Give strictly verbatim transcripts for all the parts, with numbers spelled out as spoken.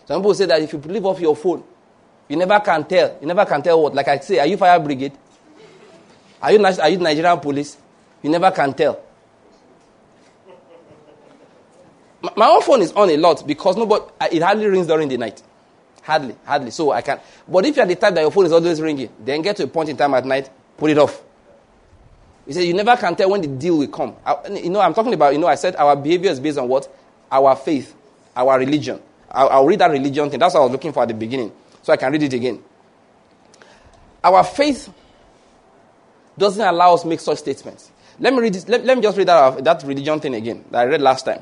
Some people say that if you leave off your phone, you never can tell. You never can tell what. Like I say, are you fire brigade? Are you, are you Nigerian police? You never can tell. My, my own phone is on a lot because nobody, it hardly rings during the night. Hardly, hardly. So I can. But if you are the type that your phone is always ringing, then get to a point in time at night, put it off. He said, you never can tell when the deal will come. I, you know, I'm talking about, you know, I said our behavior is based on what? Our faith, our religion. I'll, I'll read that religion thing. That's what I was looking for at the beginning. So I can read it again. Our faith doesn't allow us to make such statements. Let me read this. Let, let me just read that, that religion thing again that I read last time.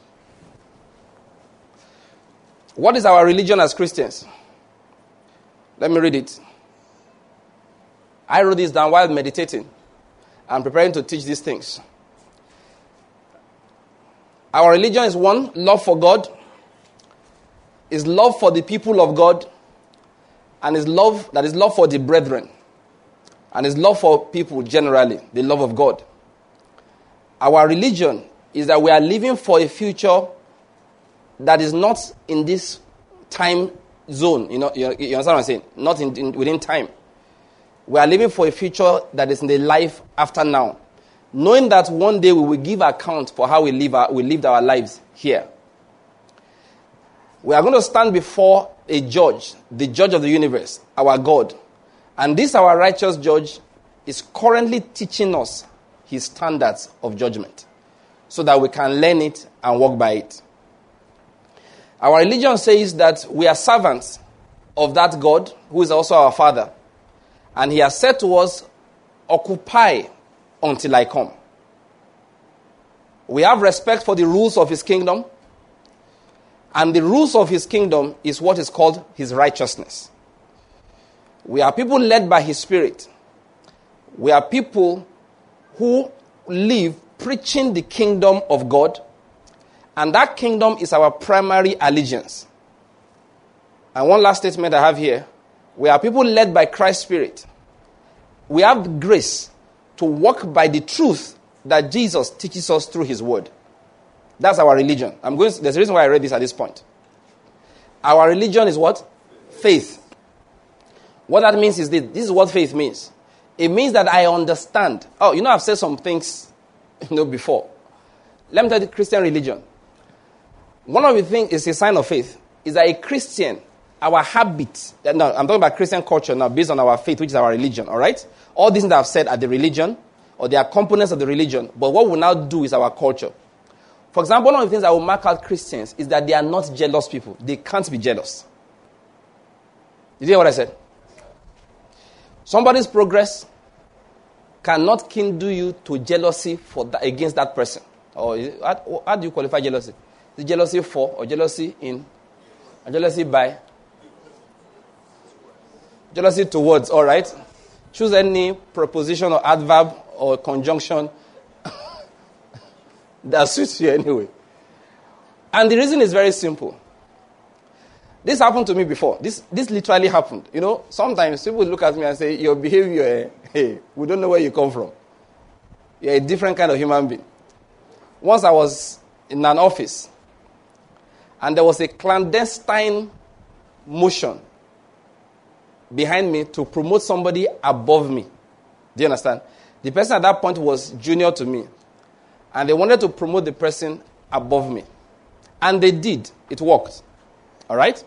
What is our religion as Christians? Let me read it. I wrote this down while meditating. I'm preparing to teach these things. Our religion is one, love for God, is love for the people of God, and is love that is love for the brethren, and is love for people generally, the love of God. Our religion is that we are living for a future that is not in this time zone. You know, you, you understand what I'm saying? Not in, in within time. We are living for a future that is in the life after now. Knowing that one day we will give account for how we live our, we lived our lives here. We are going to stand before a judge, the judge of the universe, our God. And this, our righteous judge, is currently teaching us his standards of judgment so that we can learn it and walk by it. Our religion says that we are servants of that God who is also our Father. And he has said to us, occupy until I come. We have respect for the rules of his kingdom. And the rules of his kingdom is what is called his righteousness. We are people led by his spirit. We are people who live preaching the kingdom of God. And that kingdom is our primary allegiance. And one last statement I have here. We are people led by Christ's Spirit. We have grace to walk by the truth that Jesus teaches us through his word. That's our religion. I'm going. There's a reason why I read this at this point. Our religion is what? Faith. What that means is this. This is what faith means. It means that I understand. Oh, you know, I've said some things, you know, before. Let me tell you, Christian religion. One of the things is a sign of faith is that a Christian, our habits, no, I'm talking about Christian culture now based on our faith, which is our religion, all right? All these things that I've said are the religion, or they are components of the religion, but what we now do is our culture. For example, one of the things that will mark out Christians is that they are not jealous people. They can't be jealous. Did you hear what I said? Somebody's progress cannot kindle you to jealousy for that, against that person. Or is it, how, how do you qualify jealousy? Is it jealousy for or jealousy in? Or jealousy by? Jealousy towards, all right? Choose any preposition or adverb or conjunction that suits you anyway. And the reason is very simple. This happened to me before. This this literally happened. You know, sometimes people look at me and say, your behavior, eh, hey, we don't know where you come from. You're a different kind of human being. Once I was in an office, and there was a clandestine motion behind me to promote somebody above me. Do you understand? The person at that point was junior to me. And they wanted to promote the person above me. And they did. It worked. All right?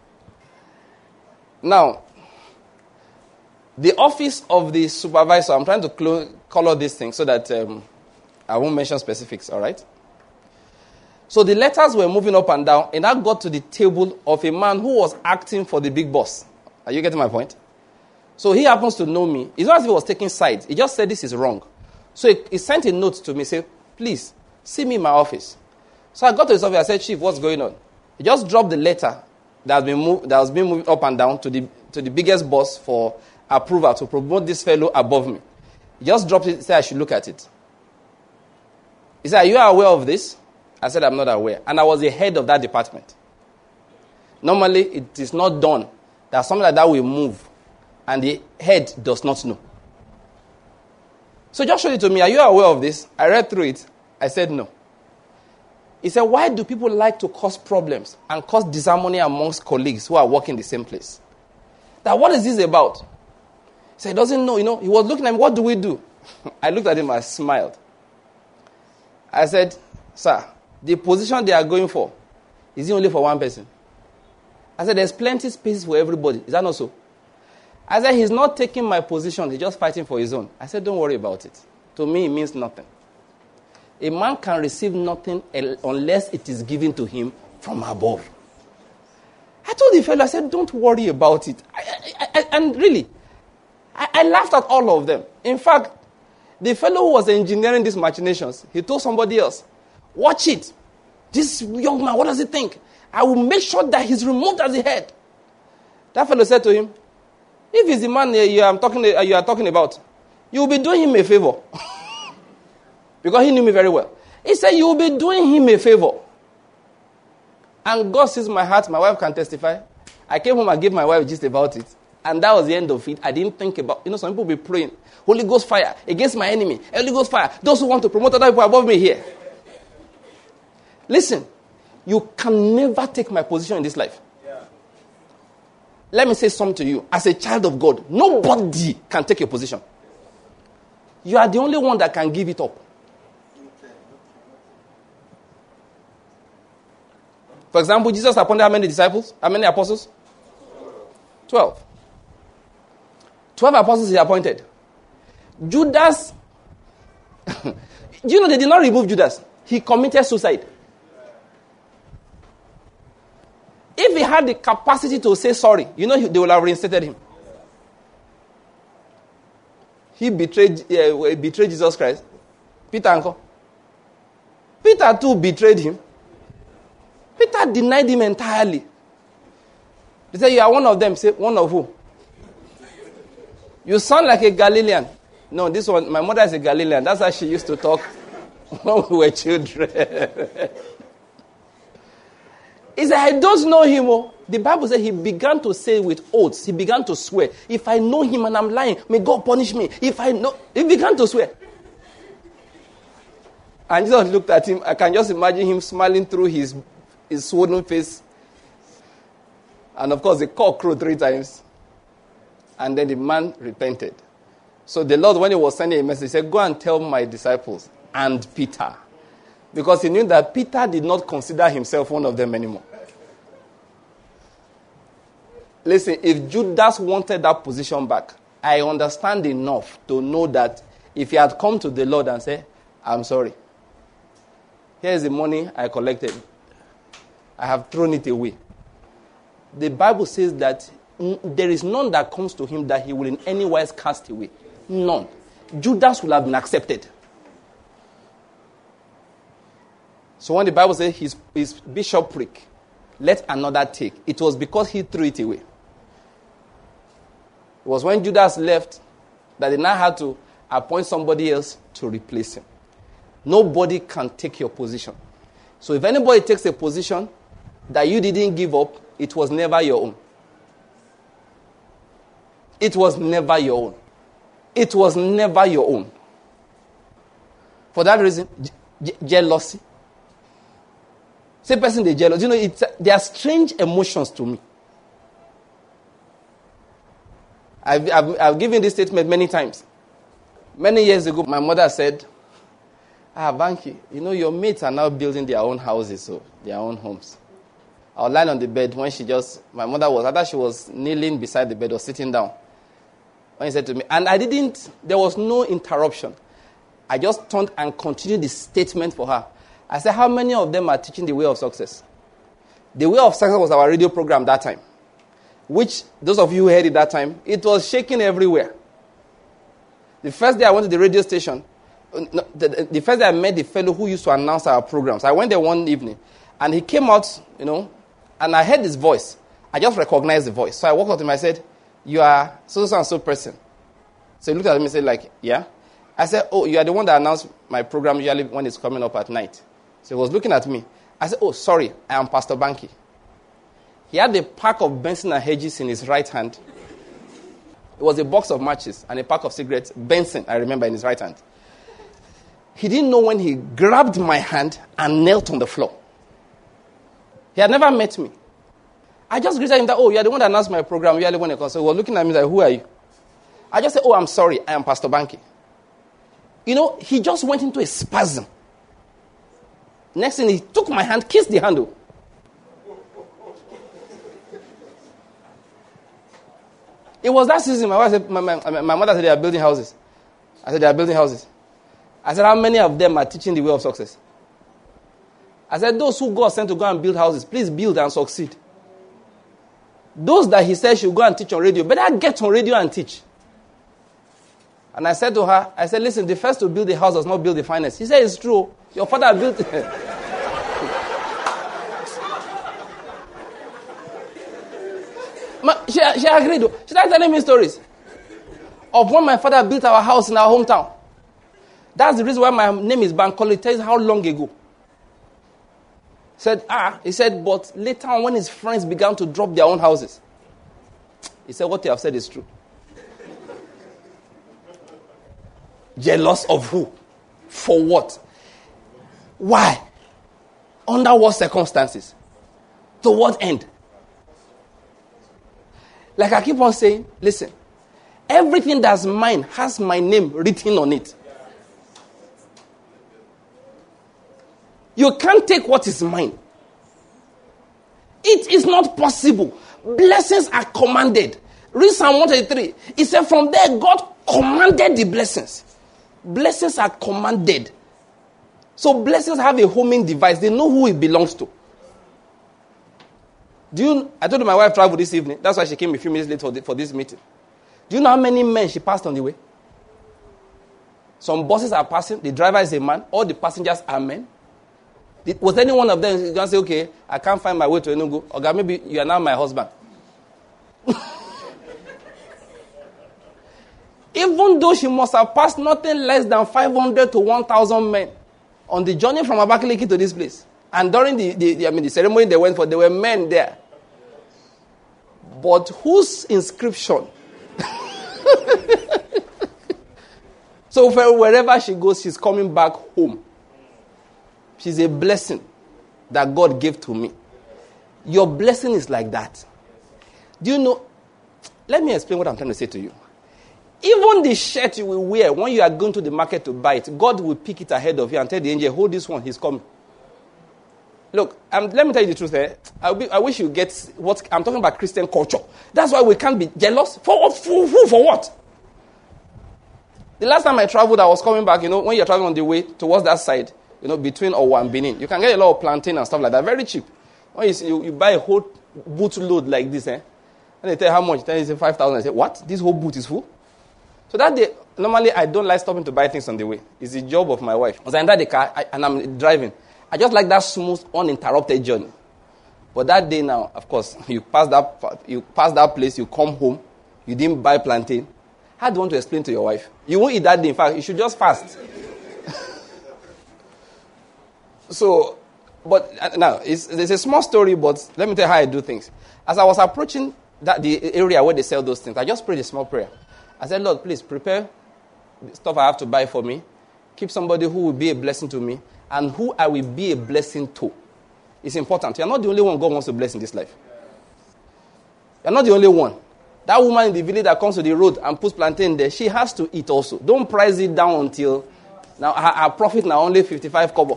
Now, the office of the supervisor, I'm trying to clo- color this thing so that um, I won't mention specifics, all right? So the letters were moving up and down, and I got to the table of a man who was acting for the big boss. Are you getting my point? So he happens to know me. It's not as if he was taking sides. He just said this is wrong. So he, he sent a note to me, say, please, see me in my office. So I got to his office. I said, Chief, what's going on? He just dropped the letter that has been moved, that has been moved up and down to the to the biggest boss for approval to promote this fellow above me. He just dropped it and said I should look at it. He said, are you aware of this? I said, I'm not aware. And I was the head of that department. Normally, it is not done that something like that will move and the head does not know. So just show it to me. Are you aware of this? I read through it. I said no. He said, why do people like to cause problems and cause disharmony amongst colleagues who are working the same place? That what is this about? He said, he doesn't know, you know. He was looking at me, what do we do? I looked at him, I smiled. I said, sir, the position they are going for, is it only for one person? I said, there's plenty space for everybody. Is that not so? I said, he's not taking my position. He's just fighting for his own. I said, don't worry about it. To me, it means nothing. A man can receive nothing unless it is given to him from above. I told the fellow, I said, don't worry about it. I, I, I, and really, I, I laughed at all of them. In fact, the fellow who was engineering these machinations, he told somebody else, watch it. This young man, what does he think? I will make sure that he's removed as the head. That fellow said to him, if he's the man you are talking, you are talking about, you will be doing him a favor. Because he knew me very well. He said, you will be doing him a favor. And God sees my heart. My wife can testify. I came home and gave my wife gist about it. And that was the end of it. I didn't think about, you know, some people be praying, Holy Ghost fire against my enemy. Holy Ghost fire. Those who want to promote other people above me here. Listen, you can never take my position in this life. Yeah. Let me say something to you. As a child of God, nobody can take your position. You are the only one that can give it up. For example, Jesus appointed how many disciples? How many apostles? Twelve. Twelve apostles he appointed. Judas, do you know they did not remove Judas? He committed suicide. If he had the capacity to say sorry, you know they would have reinstated him. He betrayed, uh, betrayed Jesus Christ. Peter uncle. Peter too betrayed him. Peter denied him entirely. They said, you are one of them. Say, one of who? You sound like a Galilean. No, this one, my mother is a Galilean. That's how she used to talk when we were children. He said, I don't know him. Oh. The Bible said he began to say with oaths. He began to swear. If I know him and I'm lying, may God punish me. If I know, he began to swear. And Jesus looked at him. I can just imagine him smiling through his, his swollen face. And of course, the cock crowed three times. And then the man repented. So the Lord, when he was sending a message, said, go and tell my disciples and Peter. Because he knew that Peter did not consider himself one of them anymore. Listen, if Judas wanted that position back, I understand enough to know that if he had come to the Lord and said, I'm sorry. Here's the money I collected. I have thrown it away. The Bible says that there is none that comes to him that he will in any wise cast away. None. Judas will have been accepted. So when the Bible says his, his bishopric, let another take, it was because he threw it away. It was when Judas left that they now had to appoint somebody else to replace him. Nobody can take your position. So if anybody takes a position that you didn't give up, it was never your own. It was never your own. It was never your own. For that reason, je- jealousy. Same person they jealous. You know, it's, they are strange emotions to me. I've, I've, I've given this statement many times. Many years ago, my mother said, ah, Banky, you know, your mates are now building their own houses, so their own homes. I was lying on the bed when she just, my mother was, either she was kneeling beside the bed or sitting down. When he said to me, and I didn't, there was no interruption. I just turned and continued the statement for her. I said, how many of them are teaching the way of success? The way of success was our radio program that time. Which, those of you who heard it that time, it was shaking everywhere. The first day I went to the radio station, the, the, the first day I met the fellow who used to announce our programs, I went there one evening, and he came out, you know, and I heard his voice. I just recognized the voice. So I walked up to him, I said, you are so-so and so person. So he looked at me and said, like, yeah? I said, oh, you are the one that announced my program usually when it's coming up at night. So he was looking at me. I said, oh, sorry, I am Pastor Banky. He had a pack of Benson and Hedges in his right hand. It was a box of matches and a pack of cigarettes. Benson, I remember, in his right hand. He didn't know when he grabbed my hand and knelt on the floor. He had never met me. I just greeted him that, oh, you're the one that announced my program. You're the one that comes. So he was looking at me like, who are you? I just said, oh, I'm sorry. I am Pastor Banky. You know, he just went into a spasm. Next thing, he took my hand, kissed the handle. It was that season. My wife said, my, my, my mother said they are building houses. I said, they are building houses. I said, how many of them are teaching the way of success? I said, those who God sent to go and build houses, please build and succeed. Those that he said should go and teach on radio, better get on radio and teach. And I said to her, I said, listen, the first to build the house does not build the finance. He said, it's true. Your father built it. she, she agreed. She started telling me stories of when my father built our house in our hometown. That's the reason why my name is Bankole. It tells how long ago. Said, ah, he said, but later on when his friends began to drop their own houses, he said, what you have said is true. Jealous of who? For what? Why? Under what circumstances? To what end? Like I keep on saying, listen, everything that's mine has my name written on it. You can't take what is mine. It is not possible. Blessings are commanded. Read Psalm one thirty-three. It said from there God commanded the blessings. Blessings are commanded. So blessings have a homing device. They know who it belongs to. Do you? I told my wife traveled this evening. That's why she came a few minutes late for, the, for this meeting. Do you know how many men she passed on the way? Some buses are passing. The driver is a man. All the passengers are men. Was any one of them going to say, okay, I can't find my way to Enugu? Or okay, maybe you are now my husband. Even though she must have passed nothing less than five hundred to one thousand men on the journey from Abakaliki to this place. And during the, the, the, I mean, the ceremony they went for, there were men there. But whose inscription? So for wherever she goes, she's coming back home. She's a blessing that God gave to me. Your blessing is like that. Do you know? Let me explain what I'm trying to say to you. Even the shirt you will wear when you are going to the market to buy it, God will pick it ahead of you and tell the angel, hold this one, he's coming. Look, um, let me tell you the truth. Eh? I, be, I wish you get what I'm talking about, Christian culture. That's why we can't be jealous. For, for who? For what? The last time I traveled, I was coming back, you know, when you're traveling on the way towards that side, you know, between Owo and Benin, you can get a lot of plantain and stuff like that. Very cheap. When you, see, you, you buy a whole boot load like this, eh? And they tell you how much. Then you say five thousand. I say, what? This whole boot is full? So that day, normally I don't like stopping to buy things on the way. It's the job of my wife. As I enter the car I, and I'm driving, I just like that smooth, uninterrupted journey. But that day now, of course, you pass that, you pass that place, you come home, you didn't buy plantain. How do you want to explain to your wife? You won't eat that day. In fact, you should just fast. So, but uh, now, it's, it's a small story, but let me tell you how I do things. As I was approaching that the area where they sell those things, I just prayed a small prayer. I said, Lord, please prepare the stuff I have to buy for me. Keep somebody who will be a blessing to me and who I will be a blessing to. It's important. You're not the only one God wants to bless in this life. You're not the only one. That woman in the village that comes to the road and puts plantain there, she has to eat also. Don't price it down until now her, her profit now only fifty-five kobo.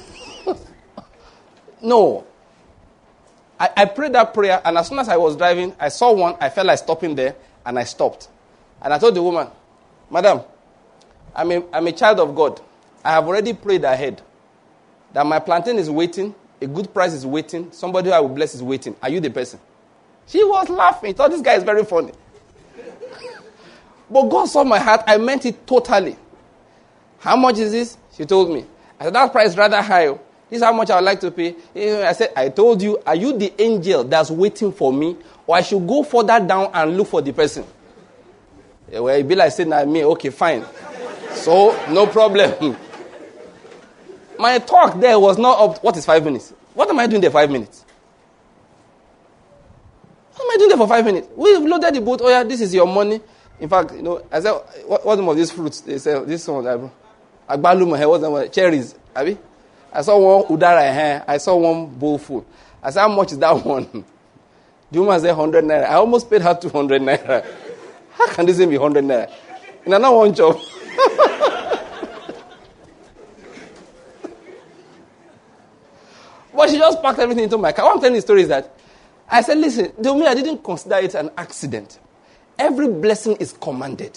No. I, I prayed that prayer, and as soon as I was driving, I saw one, I felt like stopping there, and I stopped. And I told the woman, Madam, I'm a, I'm a child of God. I have already prayed ahead that my plantain is waiting, a good price is waiting, somebody who I will bless is waiting. Are you the person? She was laughing. She thought this guy is very funny. But God saw my heart. I meant it totally. How much is this? She told me. I said, that price is rather high. This is how much I would like to pay. I said, I told you, are you the angel that's waiting for me? Or I should go further down and look for the person? Well, it'd be like saying, nah, me, okay, fine. So, no problem. My talk there was not up, what is five minutes? What am I doing there five minutes? What am I doing there for five minutes? We loaded the boat. Oh, yeah, this is your money. In fact, you know, I said, what, what's some of these fruits? They say, this one, Agbaluma, what's the cherries, Abi? I saw one udara here. I saw one bowl full. I said, how much is that one? The woman said, one hundred naira. I almost paid her two hundred naira. How can this be one hundred naira? And I don't want job. But she just packed everything into my car. What I'm telling you the story is that I said, listen, to me, I didn't consider it an accident. Every blessing is commanded.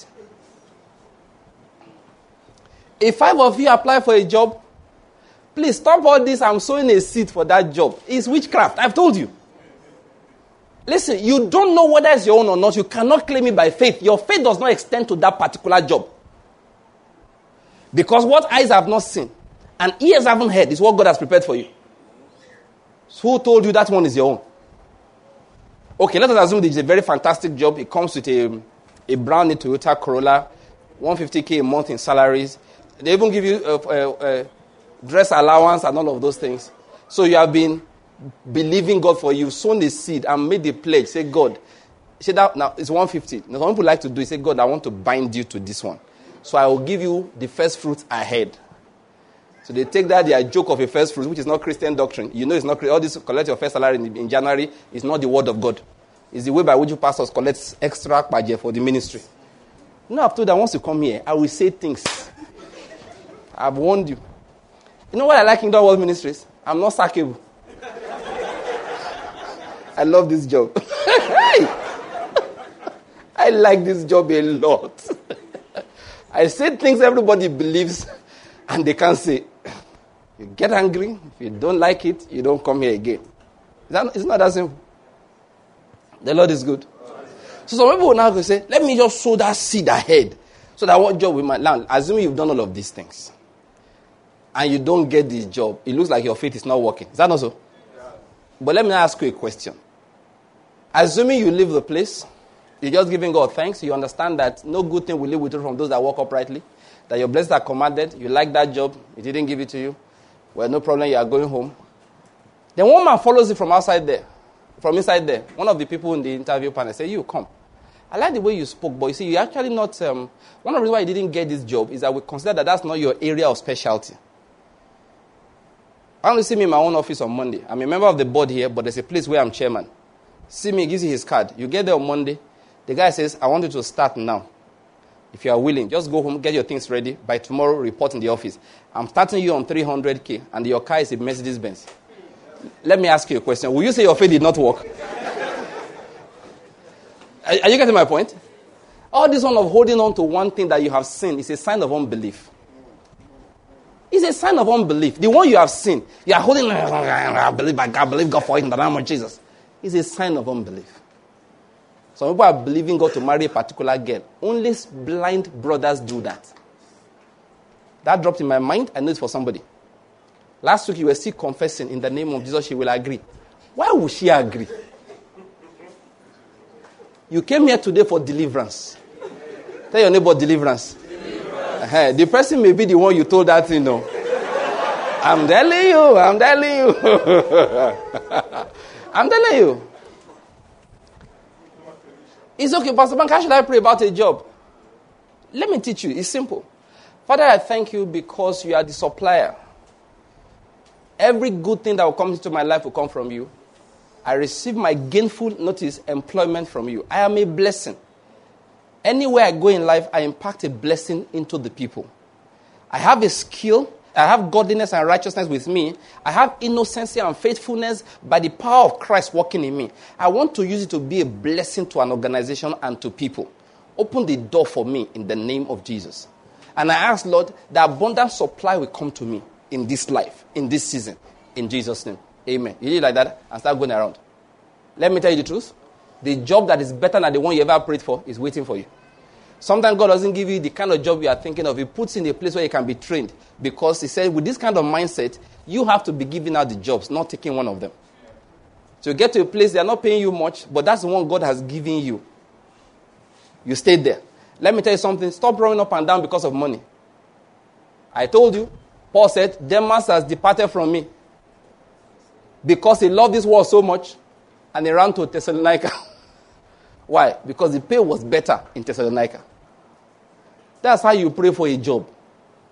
If five of you apply for a job, please stop all this. I'm sowing a seed for that job. It's witchcraft. I've told you. Listen, you don't know whether it's your own or not. You cannot claim it by faith. Your faith does not extend to that particular job. Because what eyes have not seen and ears haven't heard is what God has prepared for you. So who told you that one is your own? Okay, let us assume it's a very fantastic job. It comes with a, a brand new Toyota Corolla, one hundred fifty thousand a month in salaries. They even give you a, a, a dress allowance and all of those things. So you have been believing God for you, sown the seed and made the pledge. Say, God, say that now it's one hundred fifty. Now, some people like to do it. Say, God, I want to bind you to this one. So I will give you the first fruits ahead. So they take that their joke of a first fruit, which is not Christian doctrine. You know it's not all this collect your first salary in, in January is not the word of God. It's the way by which you pastors collect extra budget for the ministry. No, I've told that once you come here, I will say things. I've warned you. You know what I like in the world ministries? I'm not sackable. I love this job. I like this job a lot. I say things everybody believes and they can't say. You get angry. If you don't like it, you don't come here again. It's not that simple. The Lord is good. So some people will now go say, let me just sow that seed ahead. So that what job we might land. Assuming you've done all of these things. And you don't get this job. It looks like your faith is not working. Is that not so? Yeah. But let me ask you a question. Assuming you leave the place, you're just giving God thanks. You understand that no good thing will live with you from those that walk uprightly. That your blessings are commanded. You like that job. He didn't give it to you. Well, no problem. You are going home. Then one man follows you from outside there. From inside there. One of the people in the interview panel say, you come. I like the way you spoke, but you see, you're actually not... Um, one of the reasons why you didn't get this job is that we consider that that's not your area of specialty. I want to see me in my own office on Monday. I'm a member of the board here, but there's a place where I'm chairman. See me, gives you his card. You get there on Monday. The guy says, I want you to start now. If you are willing, just go home, get your things ready. By tomorrow, report in the office. I'm starting you on three hundred K, and your car is a Mercedes Benz. Let me ask you a question. Will you say your faith did not work? Are you getting my point? All this one of holding on to one thing that you have seen is a sign of unbelief. It's a sign of unbelief. The one you have seen, you are holding, I believe I God, believe God for it in the name of Jesus. It's a sign of unbelief. Some people are believing God to marry a particular girl. Only blind brothers do that. That dropped in my mind. I know it's for somebody. Last week you were still confessing in the name of Jesus she will agree. Why would she agree? You came here today for deliverance. Tell your neighbor deliverance. deliverance. Uh-huh. The person may be the one you told that thing. No. I'm telling you. I'm telling you. I'm telling you. It's okay, Pastor Bank, how should I pray about a job? Let me teach you. It's simple. Father, I thank you because you are the supplier. Every good thing that will come into my life will come from you. I receive my gainful notice employment from you. I am a blessing. Anywhere I go in life, I impact a blessing into the people. I have a skill. I have godliness and righteousness with me. I have innocency and faithfulness by the power of Christ working in me. I want to use it to be a blessing to an organization and to people. Open the door for me in the name of Jesus. And I ask, Lord, the abundant supply will come to me in this life, in this season, in Jesus' name. Amen. You do it like that and start going around. Let me tell you the truth. The job that is better than the one you ever prayed for is waiting for you. Sometimes God doesn't give you the kind of job you are thinking of. He puts you in a place where you can be trained. Because he said, with this kind of mindset, you have to be giving out the jobs, not taking one of them. So you get to a place, they are not paying you much, but that's the one God has given you. You stayed there. Let me tell you something. Stop running up and down because of money. I told you, Paul said, Demas has departed from me. Because he loved this world so much, and he ran to Thessalonica. Why? Because the pay was better in Thessalonica. That's how you pray for a job.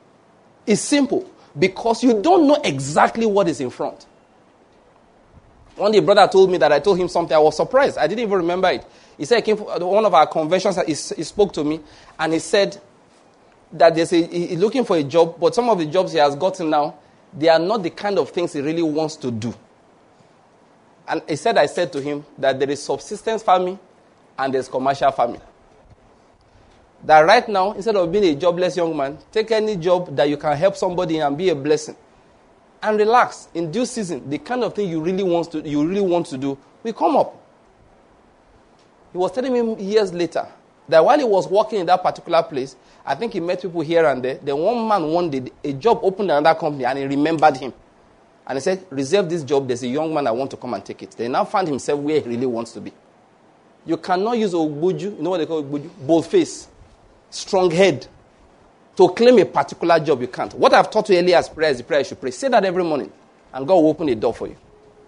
It's simple. Because you don't know exactly what is in front. One day, brother told me that I told him something. I was surprised. I didn't even remember it. He said he came for one of our conventions. He, he spoke to me, and he said that there's a, he's looking for a job, but some of the jobs he has gotten now, they are not the kind of things he really wants to do. And he said, I said to him that there is subsistence farming and there's commercial farming. That right now, instead of being a jobless young man, take any job that you can help somebody and be a blessing. And relax. In due season, the kind of thing you really want to, you really want to do will come up. He was telling me years later that while he was working in that particular place, I think he met people here and there. Then one man one day, a job opened in another company and he remembered him. And he said, reserve this job. There's a young man I want to come and take it. Then he now found himself where he really wants to be. You cannot use Ogbuju, you know what they call Ogbuju? Bold face, strong head, to claim a particular job. You can't. What I've taught you earlier as prayer is the prayer you should pray. Say that every morning, and God will open a door for you.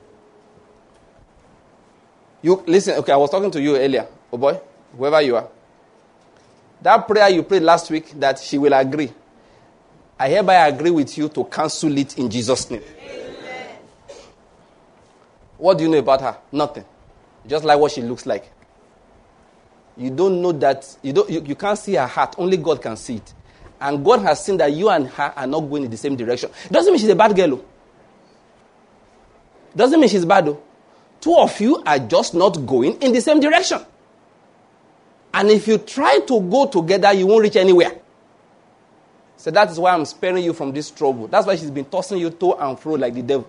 You listen, okay, I was talking to you earlier, oh boy, whoever you are. That prayer you prayed last week, that she will agree. I hereby agree with you to cancel it in Jesus' name. Amen. What do you know about her? Nothing. Just like what she looks like. You don't know that, you, don't, you, you can't see her heart. Only God can see it. And God has seen that you and her are not going in the same direction. Doesn't mean she's a bad girl. Doesn't mean she's bad. Though. Two of you are just not going in the same direction. And if you try to go together, you won't reach anywhere. So that is why I'm sparing you from this trouble. That's why she's been tossing you to and fro like the devil.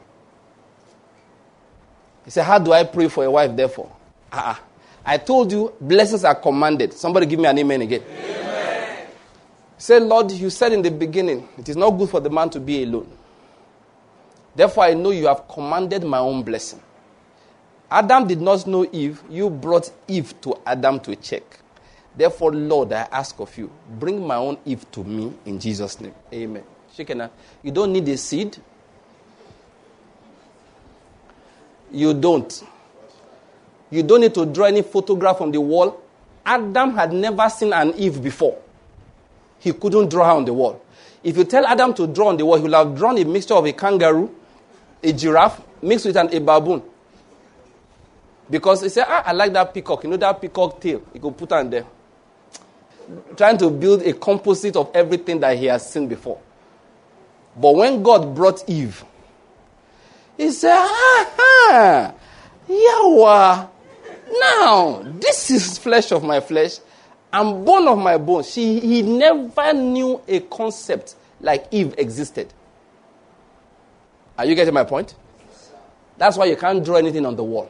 He said, how do I pray for a wife therefore? Uh-uh. I told you, blessings are commanded. Somebody give me an amen again. Amen. He said, Lord, you said in the beginning, it is not good for the man to be alone. Therefore, I know you have commanded my own blessing. Adam did not know Eve. You brought Eve to Adam to check. Therefore, Lord, I ask of you, bring my own Eve to me in Jesus' name. Amen. Shekina, you don't need a seed. You don't. You don't need to draw any photograph on the wall. Adam had never seen an Eve before. He couldn't draw her on the wall. If you tell Adam to draw on the wall, he will have drawn a mixture of a kangaroo, a giraffe, mixed with an, a baboon. Because he said, ah, I like that peacock. You know that peacock tail? He could put on there. Trying to build a composite of everything that he has seen before. But when God brought Eve, he said, ah, Yahweh, now this is flesh of my flesh and bone of my bones. She, he never knew a concept like Eve existed. Are you getting my point? That's why you can't draw anything on the wall.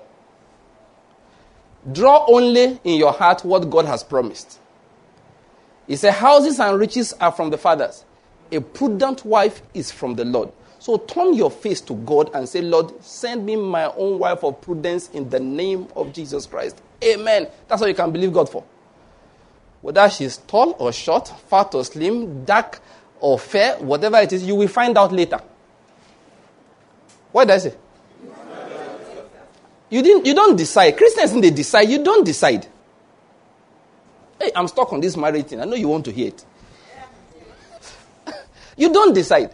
Draw only in your heart what God has promised. He said, houses and riches are from the fathers. A prudent wife is from the Lord. So turn your face to God and say, Lord, send me my own wife of prudence in the name of Jesus Christ. Amen. That's what you can believe God for. Whether she's tall or short, fat or slim, dark or fair, whatever it is, you will find out later. What did I say? You didn't. You don't decide. Christians, they decide. You don't decide. Hey, I'm stuck on this marriage thing. I know you want to hear it. You don't decide.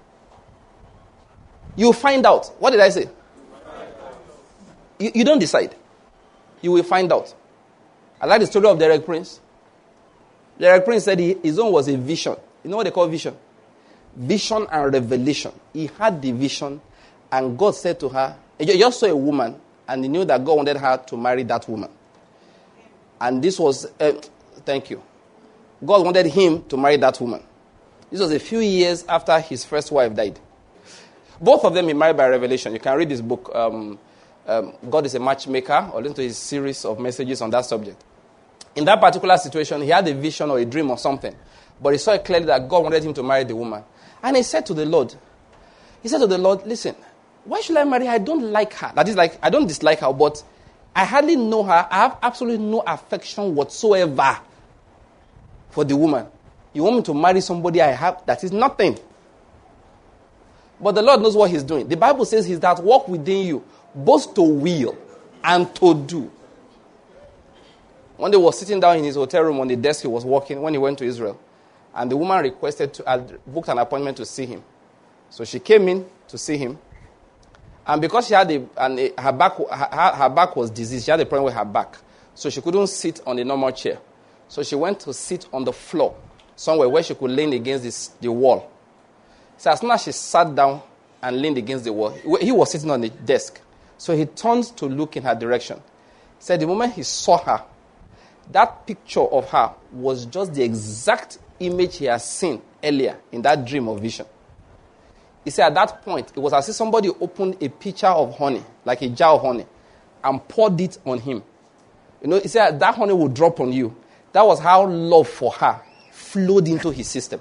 You find out. What did I say? You, you don't decide. You will find out. I like the story of Derek Prince. Derek Prince said he, his own was a vision. You know what they call vision? Vision and revelation. He had the vision, and God said to her, he just saw a woman, and he knew that God wanted her to marry that woman. And this was, uh, thank you. God wanted him to marry that woman. This was a few years after his first wife died. Both of them he married by revelation. You can read this book, um, um, God is a Matchmaker, or listen to his series of messages on that subject. In that particular situation, he had a vision or a dream or something. But he saw it clearly that God wanted him to marry the woman. And he said to the Lord, he said to the Lord, listen, why should I marry her? I don't like her. That is like, I don't dislike her, but I hardly know her. I have absolutely no affection whatsoever for the woman. You want me to marry somebody I have? That is nothing. But the Lord knows what he's doing. The Bible says he's that work within you, both to will and to do. One day he was sitting down in his hotel room on the desk he was working when he went to Israel. And the woman requested to, uh, booked an appointment to see him. So she came in to see him. And because she had a, and a, her back, her, her back was diseased, she had a problem with her back. So she couldn't sit on a normal chair. So she went to sit on the floor, somewhere where she could lean against this, the wall. So as soon as she sat down and leaned against the wall, he was sitting on the desk. So he turned to look in her direction. He said the moment he saw her, that picture of her was just the exact image he had seen earlier in that dream or vision. He said at that point, it was as if somebody opened a pitcher of honey, like a jar of honey, and poured it on him. You know, he said that honey would drop on you. That was how love for her flowed into his system.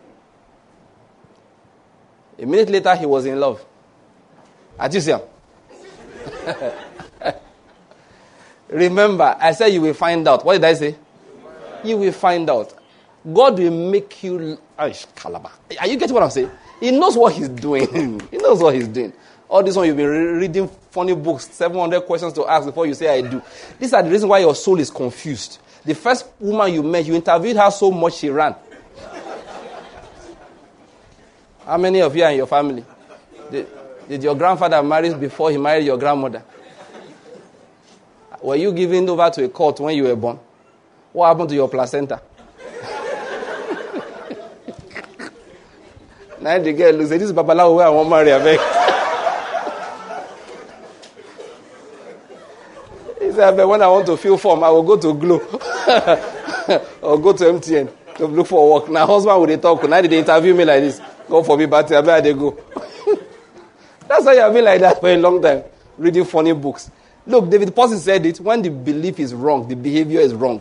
A minute later, he was in love. At you see him? Remember, I said you will find out. What did I say? You will find out. God will make you... Are you getting what I'm saying? He knows what he's doing. He knows what he's doing. All this one, you've been re- reading funny books, seven hundred questions to ask before you say, I do. These are the reasons why your soul is confused. The first woman you met, you interviewed her so much she ran. How many of you are in your family? Did, did your grandfather marry before he married your grandmother? Were you given over to a cult when you were born? What happened to your placenta? Now the girl looks, this is Babalawo where I won't marry her. He said, when I want to feel form, I will go to Glow or go to M T N to look for work. Now husband would they talk. Now they interview me like this. God forbid, but I bet they go. That's why you have been like that for a long time, reading funny books. Look, David Paulson said it, when the belief is wrong, the behavior is wrong.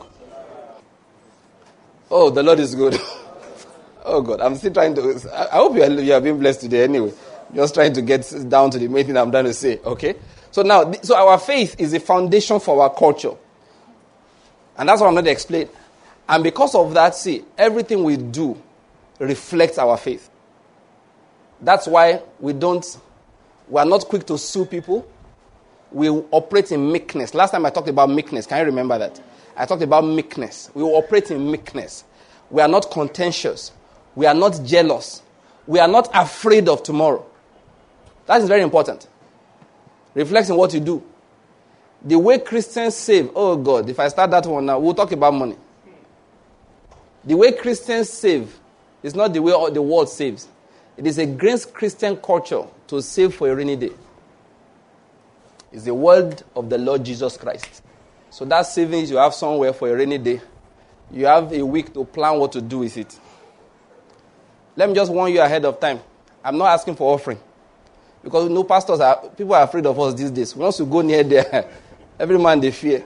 Oh, the Lord is good. Oh, God, I'm still trying to... I hope you are, you are being blessed today anyway. Just trying to get down to the main thing I'm trying to say, okay? So now, so our faith is a foundation for our culture. And that's what I'm going to explain. And because of that, see, everything we do reflects our faith. That's why we don't... We are not quick to sue people. We operate in meekness. Last time I talked about meekness. Can you remember that? I talked about meekness. We operate in meekness. We are not contentious. We are not jealous. We are not afraid of tomorrow. That is very important. Reflects in what you do. The way Christians save. Oh God, if I start that one now, we'll talk about money. The way Christians save is not the way the world saves. It is a great Christian culture to save for a rainy day. It's the word of the Lord Jesus Christ. So that savings you have somewhere for a rainy day. You have a week to plan what to do with it. Let me just warn you ahead of time. I'm not asking for offering. Because no pastors are, people are afraid of us these days. Once you go near there, every man they fear.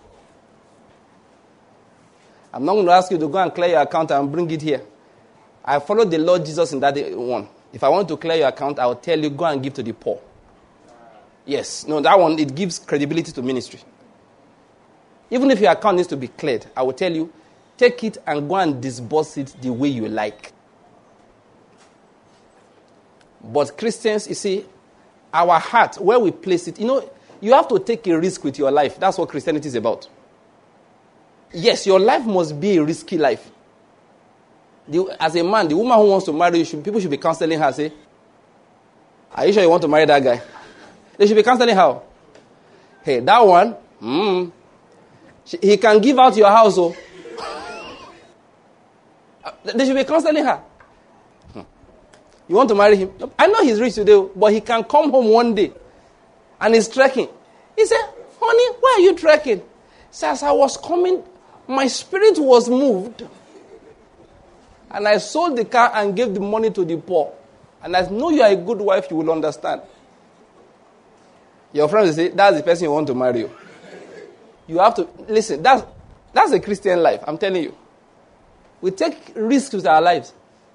I'm not going to ask you to go and clear your account and bring it here. I followed the Lord Jesus in that one. If I want to clear your account, I will tell you, go and give to the poor. Yes. No, that one, it gives credibility to ministry. Even if your account needs to be cleared, I will tell you, take it and go and disburse it the way you like. But Christians, you see, our heart, where we place it, you know, you have to take a risk with your life. That's what Christianity is about. Yes, your life must be a risky life. The, as a man, the woman who wants to marry you, should, people should be counseling her, say, are you sure you want to marry that guy? They should be counseling her. Hey, that one, mm, she, he can give out your house. Oh. They should be counseling her. You want to marry him? I know he's rich today, but he can come home one day and he's trekking. He said, honey, why are you trekking? He said, as I was coming, my spirit was moved. And I sold the car and gave the money to the poor. And I know you are a good wife, you will understand. Your friends will say, that's the person you want to marry. You, you have to, listen, that's, that's a Christian life, I'm telling you. We take risks with our lives.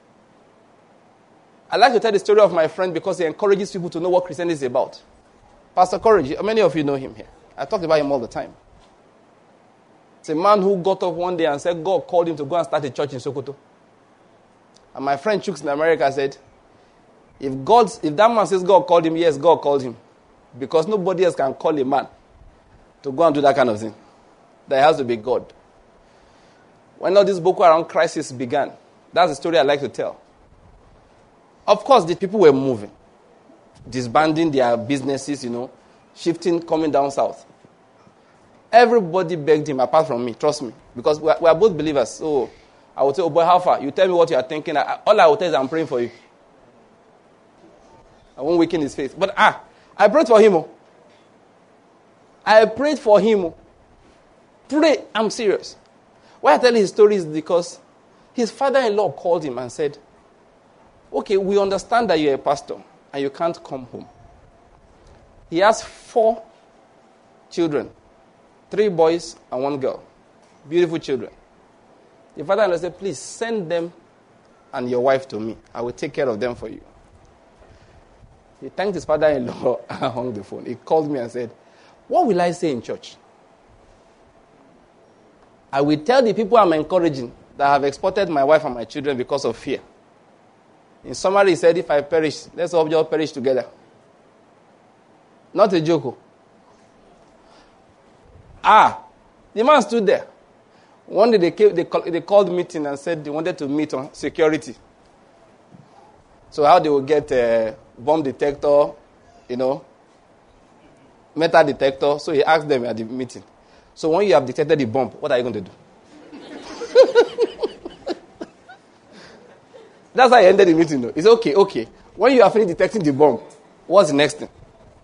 I like to tell the story of my friend because he encourages people to know what Christianity is about. Pastor Courage, many of you know him here. I talk about him all the time. It's a man who got up one day and said God called him to go and start a church in Sokoto. And my friend Chooks in America said, if God, if that man says God called him, yes, God called him. Because nobody else can call a man to go and do that kind of thing. There has to be God. When all this Boko Haram crisis began, that's the story I like to tell. Of course, the people were moving. disbanding their businesses, you know, shifting, coming down south. Everybody begged him, apart from me, trust me, because we are, we are both believers. So I would say, oh boy, how far? You tell me what you are thinking. I, all I will tell is I'm praying for you. I won't weaken his faith. But ah, I prayed for him. Oh. I prayed for him. Oh. Pray. I'm serious. Why I tell you his story is because his father-in-law called him and said, okay, we understand that you're a pastor and you can't come home. He has four children, three boys and one girl, beautiful children. The father-in-law said, please send them and your wife to me. I will take care of them for you. He thanked his father-in-law and hung the phone. He called me and said, what will I say in church? I will tell the people I'm encouraging that I have exported my wife and my children because of fear. In summary, he said, if I perish, let's all just perish together. Not a joke. Ah, the man stood there. One day they, came, they, call, they called meeting and said they wanted to meet on security. So how they will get a bomb detector, you know, metal detector. So he asked them at the meeting. So when you have detected the bomb, what are you going to do? That's how he ended the meeting, though. He said, okay, okay. When you are finished detecting the bomb, what's the next thing?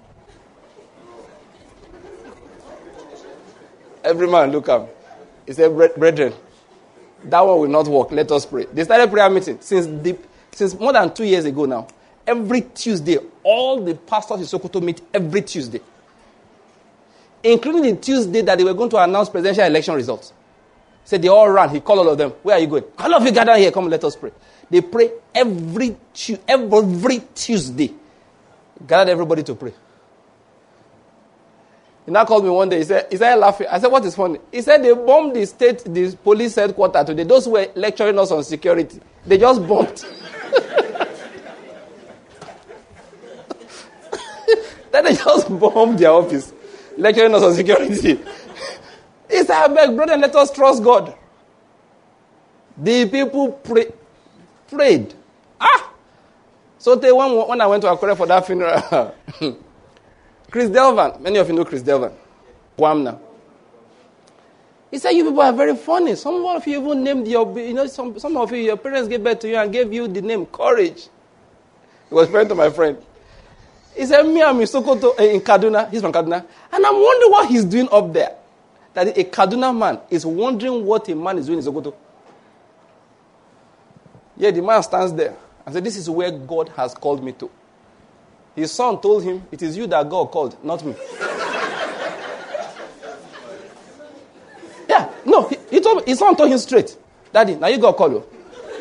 Every man look up. He said, brethren, that one will not work. Let us pray. They started prayer meeting since the, since more than two years ago now. Every Tuesday, all the pastors in Sokoto meet every Tuesday. Including the Tuesday that they were going to announce presidential election results. He said they all ran. He called all of them. Where are you going? All of you gather here. Come, let us pray. They pray every, every Tuesday. Gathered everybody to pray. He now called me one day. He said, he started laughing. I said, what is funny? He said they bombed the state, the police headquarters today. Those who were lecturing us on security. They just bombed. Then they just bombed their office. Lecturing us on security. He said, I beg, brother, let us trust God. The people pray, prayed. Ah! So they, when, when I went to Akure for that funeral, Chris Delvan, many of you know Chris Delvan, Wamna. He said, you people are very funny. Some of you even named your, you know, some, some of you, your parents gave birth to you and gave you the name Courage. He was praying to my friend. He said, me, I'm in Sokoto, in Kaduna. He's from Kaduna. And I'm wondering what he's doing up there. That a Kaduna man is wondering what a man is doing in Sokoto. Yeah, the man stands there and said, this is where God has called me to. His son told him, it is you that God called, not me. Yeah, no, he, he told, his son told him straight, Daddy, now you God call you.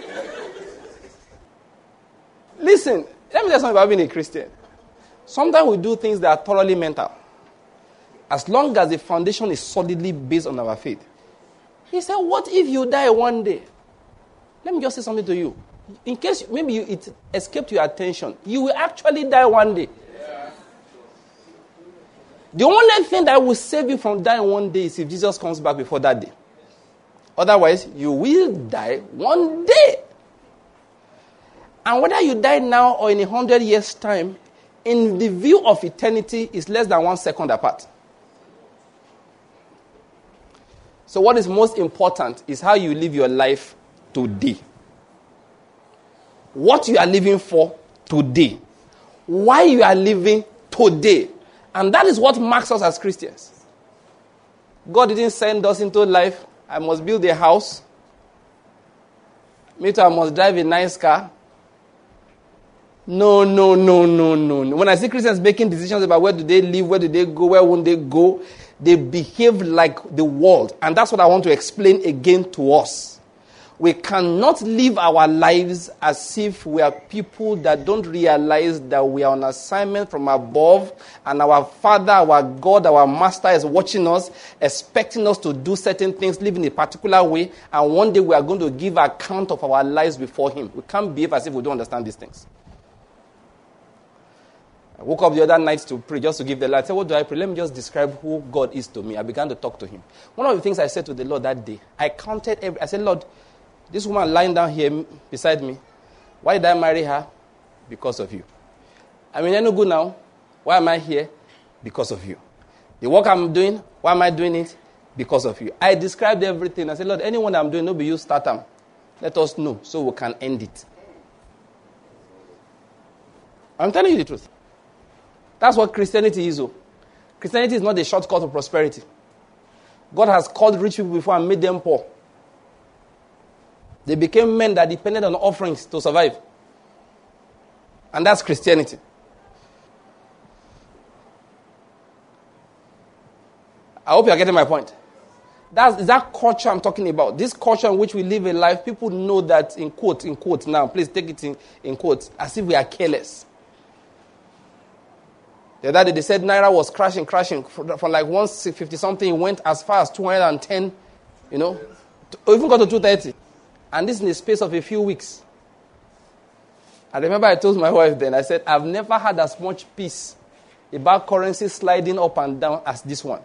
Listen, let me tell you something about being a Christian. Sometimes we do things that are thoroughly mental. As long as the foundation is solidly based on our faith. He said, what if you die one day? Let me just say something to you. In case maybe you, it escaped your attention, you will actually die one day. Yeah. The only thing that will save you from dying one day is if Jesus comes back before that day. Otherwise, you will die one day. And whether you die now or in a hundred years' time, in the view of eternity, is less than one second apart. So what is most important is how you live your life today. What you are living for today. Why you are living today. And that is what marks us as Christians. God didn't send us into life. I must build a house. Me too, I must drive a nice car. No, no, no, no, no, no. When I see Christians making decisions about where do they live, where do they go, where won't they go, they behave like the world. And that's what I want to explain again to us. We cannot live our lives as if we are people that don't realize that we are on assignment from above and our Father, our God, our Master is watching us, expecting us to do certain things, live in a particular way, and one day we are going to give account of our lives before Him. We can't behave as if we don't understand these things. I woke up the other night to pray, just to give the Lord. I said, what do I pray? Let me just describe who God is to me. I began to talk to Him. One of the things I said to the Lord that day, I counted every, I said, Lord, this woman lying down here beside me, why did I marry her? Because of you. I mean, Enugu now. Why am I here? Because of you. The work I'm doing, why am I doing it? Because of you. I described everything. I said, Lord, anyone I'm doing, no be you start them. Let us know so we can end it. I'm telling you the truth. That's what Christianity is. Oh. Christianity is not a shortcut to prosperity. God has called rich people before and made them poor. They became men that depended on offerings to survive. And that's Christianity. I hope you are getting my point. That's that culture I'm talking about. This culture in which we live a life, people know that in quote, in quote now, please take it in, in quotes, as if we are careless. The other day they said Naira was crashing, crashing. From, from like one fifty something, it went as far as two hundred ten, you know, to, even got to two thirty. And this in the space of a few weeks. I remember I told my wife then, I said, I've never had as much peace about currency sliding up and down as this one.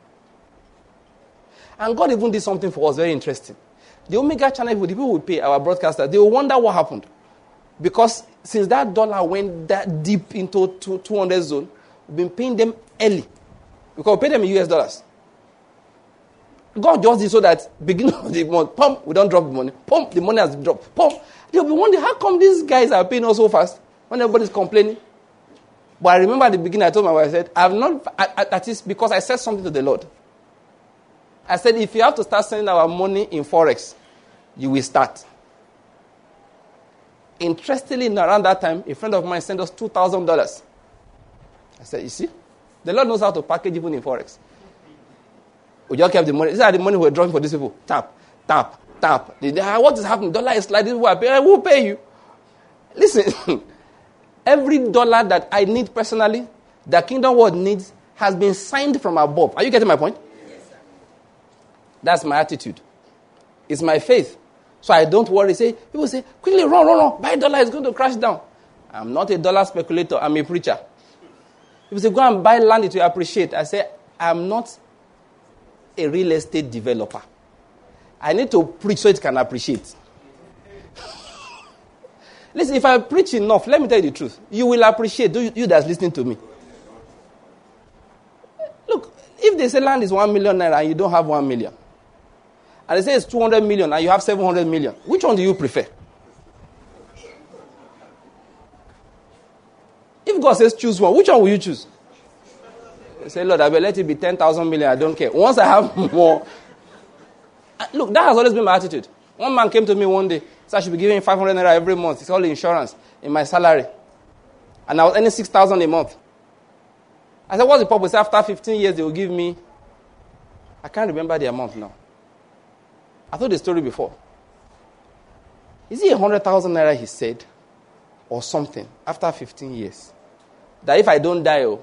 And God even did something for us very interesting. The Omega channel, the people will pay, our broadcasters, they will wonder what happened. Because since that dollar went that deep into two hundred zone, we've been paying them early. Because we pay them in U S dollars. God just did so that beginning of the month, pump, we don't drop the money. Pump, the money has dropped. Pump. They'll be wondering, how come these guys are paying us so fast when everybody's complaining? But I remember at the beginning, I told my wife, I said, I've not, that is because I said something to the Lord. I said, if you have to start sending our money in Forex, you will start. Interestingly, around that time, a friend of mine sent us two thousand dollars. I said, you see, the Lord knows how to package even in Forex. We just kept the money. These are the money we're drawing for these people. Tap, tap, tap. What is happening? Dollar is sliding. I will pay you. Listen, every dollar that I need personally, the Kingdom World needs, has been signed from above. Are you getting my point? Yes, sir. That's my attitude. It's my faith. So I don't worry. Say, people say, quickly, run, run, run. Buy dollar, it's going to crash down. I'm not a dollar speculator. I'm a preacher. People say, go and buy land, it will appreciate. I say, I'm not a real estate developer. I need to preach so it can appreciate. Listen, if I preach enough, let me tell you the truth. You will appreciate, you, you that's listening to me. Look, if they say land is one million naira and you don't have one million, and they say it's two hundred million and you have seven hundred million, which one do you prefer? If God says choose one, which one will you choose? They say, Lord, I will let it be ten thousand million, I don't care. Once I have more. Look, that has always been my attitude. One man came to me one day, said I should be giving five hundred naira every month. It's all insurance in my salary. And I was earning six thousand a month. I said, what's the purpose? After fifteen years, they will give me, I can't remember the amount now. I told the story before. Is it one hundred thousand naira, he said, or something, after fifteen years? That if I don't die, oh,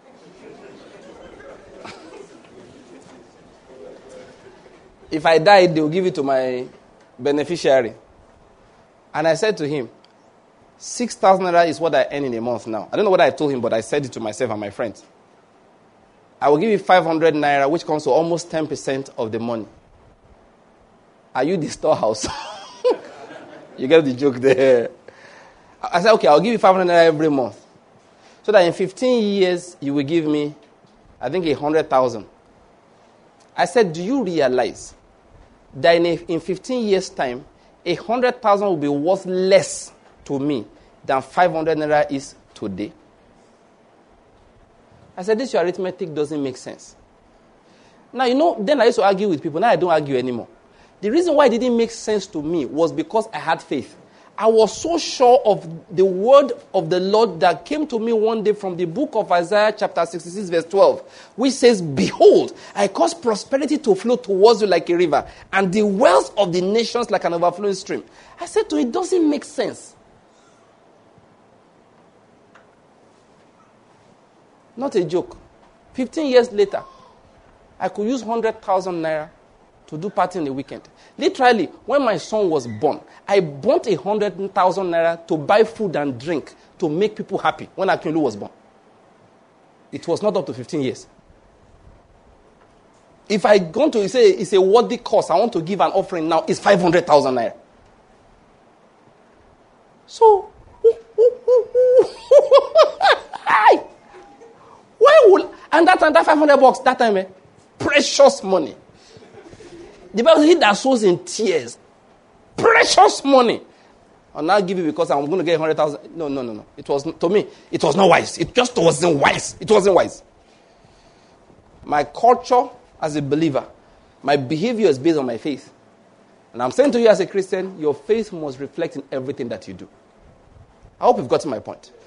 if I die, they will give it to my beneficiary. And I said to him, six thousand naira is what I earn in a month now. I don't know what I told him, but I said it to myself and my friends. I will give you five hundred naira, which comes to almost ten percent of the money. Are you the storehouse? You get the joke there. I said, okay, I'll give you five hundred naira every month. So that in fifteen years, you will give me, I think, one hundred thousand. I said, do you realize that in, a, in fifteen years' time, one hundred thousand will be worth less to me than five hundred naira is today? I said, this your arithmetic doesn't make sense. Now, you know, then I used to argue with people. Now I don't argue anymore. The reason why it didn't make sense to me was because I had faith. I was so sure of the word of the Lord that came to me one day from the book of Isaiah chapter sixty-six verse twelve, which says, behold, I cause prosperity to flow towards you like a river, and the wealth of the nations like an overflowing stream. I said to him, it doesn't make sense. Not a joke. fifteen years later, I could use one hundred thousand naira to do party in the weekend. Literally, when my son was born, I bought a hundred thousand naira to buy food and drink to make people happy when Akinolu was born. It was not up to fifteen years. If I go to say it's a worthy cause, I want to give an offering now, it's five hundred thousand naira. So, And that time, that five hundred bucks, that time, eh, precious money. The Bible says he that sows in tears, precious money. I'll now give you because I'm going to get one hundred thousand. No, no, no, no. It was, to me, it was not wise. It just wasn't wise. It wasn't wise. My culture as a believer, my behavior is based on my faith. And I'm saying to you as a Christian, your faith must reflect in everything that you do. I hope you've gotten my point.